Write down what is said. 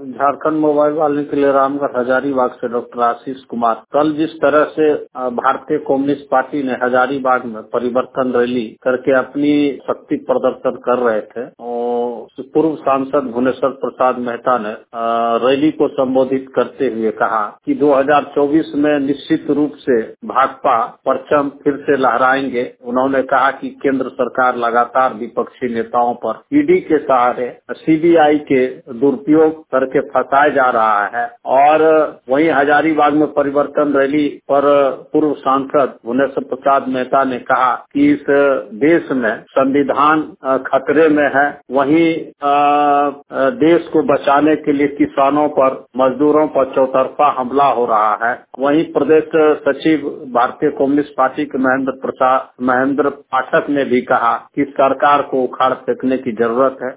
Jharkhand mobile वाले के लिए रामगढ़ हजारीबाग से डॉक्टर आशीष कुमार। कल जिस तरह से भारतीय कम्युनिस्ट पार्टी ने हजारीबाग में परिवर्तन रैली करके अपनी शक्ति प्रदर्शन कर रहे थे और पूर्व सांसद भुवनेश्वर प्रसाद मेहता ने रैली को संबोधित करते हुए कहा कि 2024 में निश्चित रूप से भाजपा परचम फिर से लहराएंगे। उन्होंने कहा कि केंद्र सरकार लगातार विपक्षी नेताओं पर ईडी के सहारे सीबीआई के दुरुपयोग करके फंसाया जा रहा है और वहीं हजारीबाग में परिवर्तन रैली पर पूर्व सांसद भुवनेश्वर प्रसाद मेहता ने कहा कि इस देश में संविधान खतरे में है। वहीं देश को बचाने के लिए किसानों पर, मजदूरों पर चौतरफा हमला हो रहा है। वहीं प्रदेश सचिव भारतीय कम्युनिस्ट पार्टी के महेंद्र पाठक ने भी कहा कि सरकार को उखाड़ फेंकने की जरूरत है।